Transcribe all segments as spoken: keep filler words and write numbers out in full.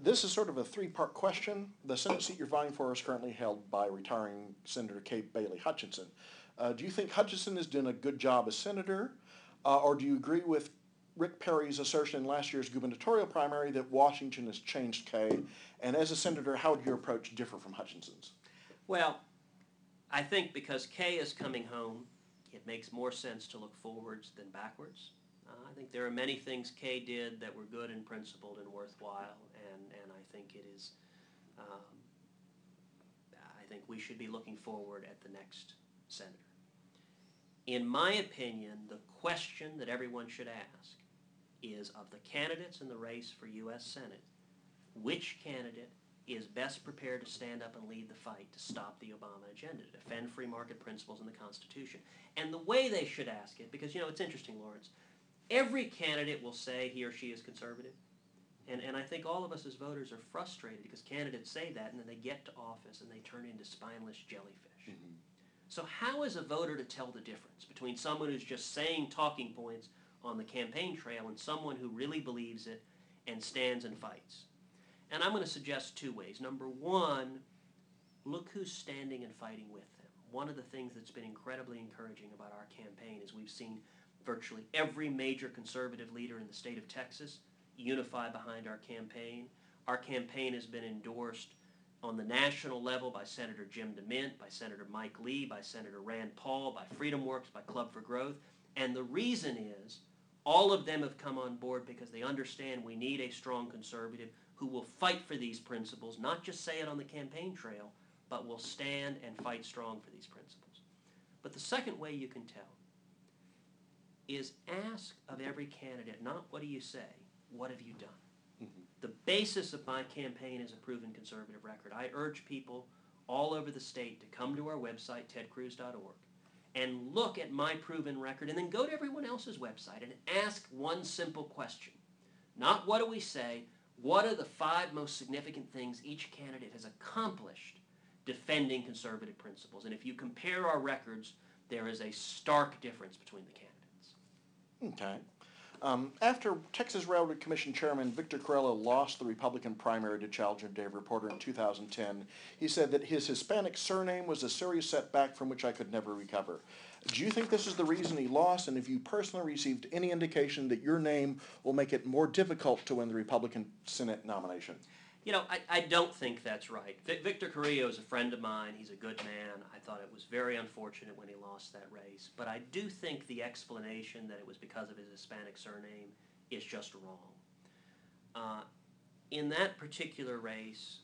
this is sort of a three-part question. The Senate seat you're vying for is currently held by retiring Senator Kay Bailey Hutchinson. Uh, do you think Hutchinson has done a good job as senator, uh, or do you agree with Rick Perry's assertion in last year's gubernatorial primary that Washington has changed Kay? And as a senator, how would your approach differ from Hutchinson's? Well, I think because Kay is coming home, it makes more sense to look forwards than backwards. Uh, I think there are many things Kay did that were good and principled and worthwhile, and, and I think it is, um, I think we should be looking forward at the next senator. In my opinion, the question that everyone should ask is, of the candidates in the race for U S Senate, which candidate is best prepared to stand up and lead the fight to stop the Obama agenda, to defend free market principles and the Constitution? And the way they should ask it, because, you know, it's interesting, Lawrence, every candidate will say he or she is conservative. And, and I think all of us as voters are frustrated because candidates say that and then they get to office and they turn into spineless jellyfish. Mm-hmm. So how is a voter to tell the difference between someone who's just saying talking points on the campaign trail and someone who really believes it and stands and fights? And I'm going to suggest two ways. Number one, look who's standing and fighting with them. One of the things that's been incredibly encouraging about our campaign is we've seen virtually every major conservative leader in the state of Texas unify behind our campaign. Our campaign has been endorsed on the national level by Senator Jim DeMint, by Senator Mike Lee, by Senator Rand Paul, by FreedomWorks, by Club for Growth. And the reason is all of them have come on board because they understand we need a strong conservative who will fight for these principles, not just say it on the campaign trail, but will stand and fight strong for these principles. But the second way you can tell is ask of every candidate, not what do you say, what have you done? Mm-hmm. The basis of my campaign is a proven conservative record. I urge people all over the state to come to our website, ted cruz dot org, and look at my proven record, and then go to everyone else's website and ask one simple question. Not what do we say, what are the five most significant things each candidate has accomplished defending conservative principles? And if you compare our records, there is a stark difference between the candidates. Okay. Um, after Texas Railroad Commission Chairman Victor Carrillo lost the Republican primary to Challenger Dave Reporter in two thousand ten, he said that his Hispanic surname was a serious setback from which I could never recover. Do you think this is the reason he lost, and have you personally received any indication that your name will make it more difficult to win the Republican Senate nomination? You know, I, I don't think that's right. Vic, Victor Carrillo is a friend of mine. He's a good man. I thought it was very unfortunate when he lost that race. But I do think the explanation that it was because of his Hispanic surname is just wrong. Uh, in that particular race,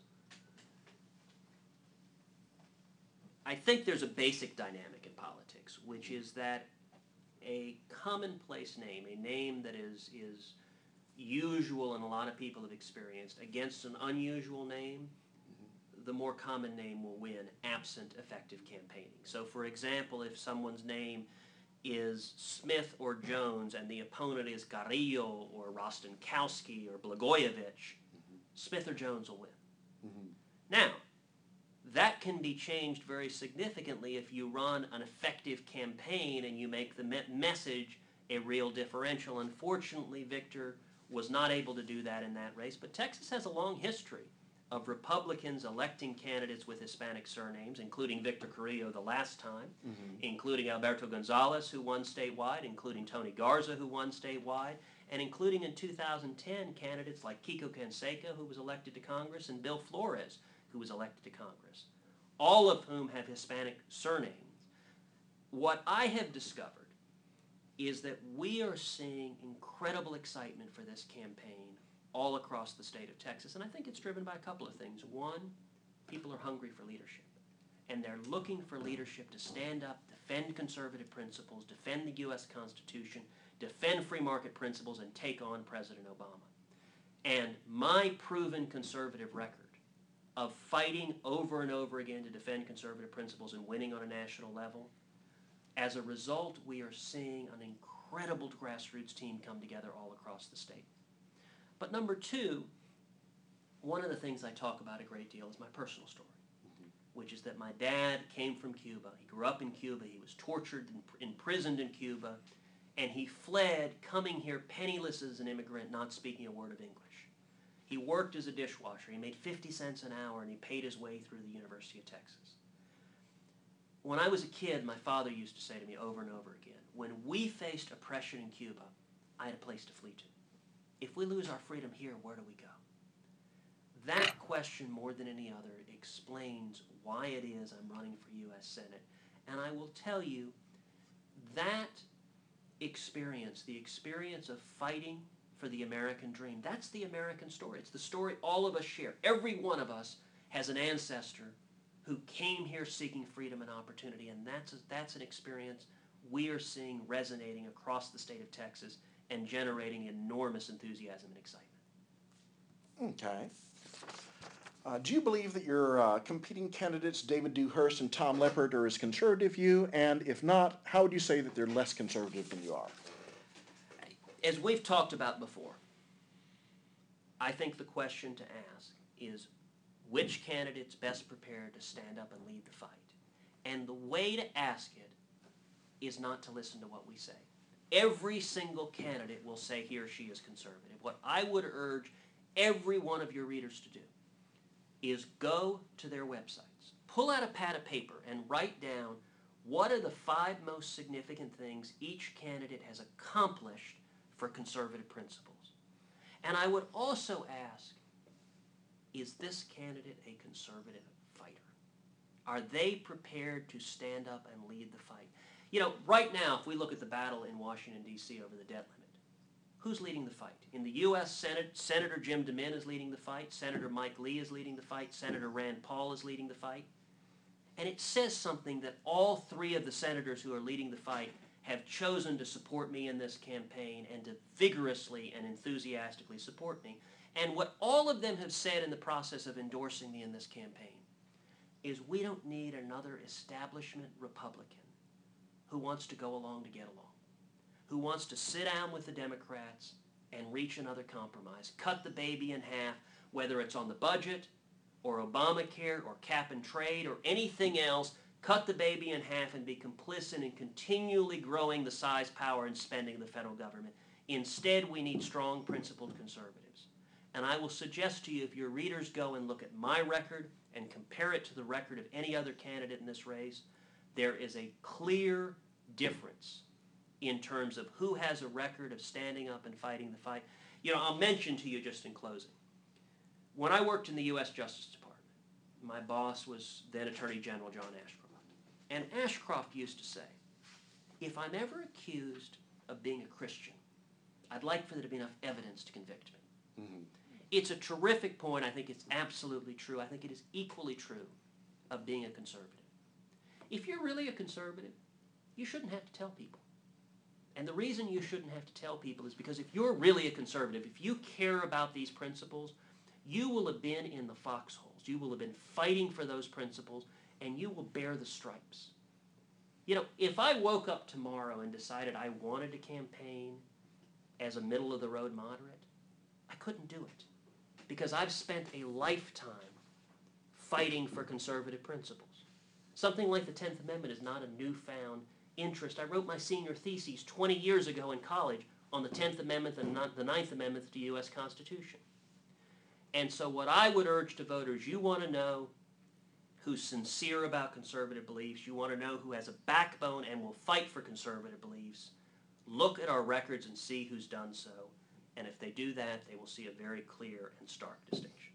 I think there's a basic dynamic in politics, which is that a commonplace name, a name that is is usual and a lot of people have experienced, against an unusual name, the more common name will win, absent effective campaigning. So for example, if someone's name is Smith or Jones and the opponent is Carrillo or Rostenkowski or Blagojevich, mm-hmm. Smith or Jones will win. Mm-hmm. Now, that can be changed very significantly if you run an effective campaign and you make the me- message a real differential. Unfortunately, Victor was not able to do that in that race, but Texas has a long history of Republicans electing candidates with Hispanic surnames, including Victor Carrillo the last time, mm-hmm. including Alberto Gonzalez, who won statewide, including Tony Garza, who won statewide, and including in two thousand ten candidates like Kiko Canseco, who was elected to Congress, and Bill Flores, who was elected to Congress, all of whom have Hispanic surnames. What I have discovered is that we are seeing incredible excitement for this campaign all across the state of Texas, and I think it's driven by a couple of things. One, people are hungry for leadership, and they're looking for leadership to stand up, defend conservative principles, defend the U S Constitution, defend free market principles, and take on President Obama. And my proven conservative record of fighting over and over again to defend conservative principles and winning on a national level, as a result, we are seeing an incredible grassroots team come together all across the state. But number two, one of the things I talk about a great deal is my personal story, mm-hmm. which is that my dad came from Cuba. He grew up in Cuba. He was tortured and imprisoned in Cuba, and he fled, coming here penniless as an immigrant, not speaking a word of English. He worked as a dishwasher. He made fifty cents an hour, and he paid his way through the University of Texas. When I was a kid, my father used to say to me over and over again, when we faced oppression in Cuba, I had a place to flee to. If we lose our freedom here, where do we go? That question, more than any other, explains why it is I'm running for U S Senate. And I will tell you, that experience, the experience of fighting for the American dream, that's the American story. It's the story all of us share. Every one of us has an ancestor who came here seeking freedom and opportunity, and that's, a, that's an experience we are seeing resonating across the state of Texas and generating enormous enthusiasm and excitement. Okay. Uh, do you believe that your uh, competing candidates, David Dewhurst and Tom Leppert, are as conservative as you? And if not, how would you say that they're less conservative than you are? As we've talked about before, I think the question to ask is, which candidate's best prepared to stand up and lead the fight? And the way to ask it is not to listen to what we say. Every single candidate will say he or she is conservative. What I would urge every one of your readers to do is go to their websites, pull out a pad of paper, and write down what are the five most significant things each candidate has accomplished for conservative principles. And I would also ask, is this candidate a conservative fighter? Are they prepared to stand up and lead the fight? You know, right now, if we look at the battle in Washington, D C over the debt limit, who's leading the fight? In the U S Senate, Senator Jim DeMint is leading the fight. Senator Mike Lee is leading the fight. Senator Rand Paul is leading the fight. And it says something that all three of the senators who are leading the fight have chosen to support me in this campaign and to vigorously and enthusiastically support me. And what all of them have said in the process of endorsing me in this campaign is we don't need another establishment Republican who wants to go along to get along, who wants to sit down with the Democrats and reach another compromise, cut the baby in half, whether it's on the budget or Obamacare or cap and trade or anything else, cut the baby in half and be complicit in continually growing the size, power, and spending of the federal government. Instead, we need strong, principled conservatives. And I will suggest to you, if your readers go and look at my record and compare it to the record of any other candidate in this race, there is a clear difference in terms of who has a record of standing up and fighting the fight. You know, I'll mention to you just in closing. When I worked in the U S Justice Department, my boss was then Attorney General John Ashcroft. And Ashcroft used to say, if I'm ever accused of being a Christian, I'd like for there to be enough evidence to convict me. Mm-hmm. It's a terrific point. I think it's absolutely true. I think it is equally true of being a conservative. If you're really a conservative, you shouldn't have to tell people. And the reason you shouldn't have to tell people is because if you're really a conservative, if you care about these principles, you will have been in the foxholes. You will have been fighting for those principles, and you will bear the stripes. You know, if I woke up tomorrow and decided I wanted to campaign as a middle-of-the-road moderate, I couldn't do it because I've spent a lifetime fighting for conservative principles. Something like the tenth Amendment is not a newfound interest. I wrote my senior thesis twenty years ago in college on the tenth Amendment and the ninth Amendment to the U S Constitution. And so what I would urge to voters, you want to know who's sincere about conservative beliefs, you want to know who has a backbone and will fight for conservative beliefs, look at our records and see who's done so. And if they do that, they will see a very clear and stark distinction.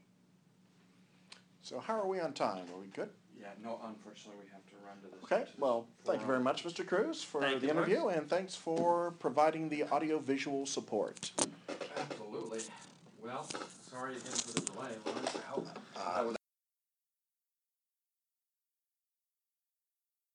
So how are we on time? Are we good? Yeah, no, unfortunately, we have to run to this. Okay, well, thank you very much, Mister Cruz, for Thank the you, interview, Mark. and thanks for providing the audio-visual support. Absolutely. Well, sorry again for the delay, Lauren.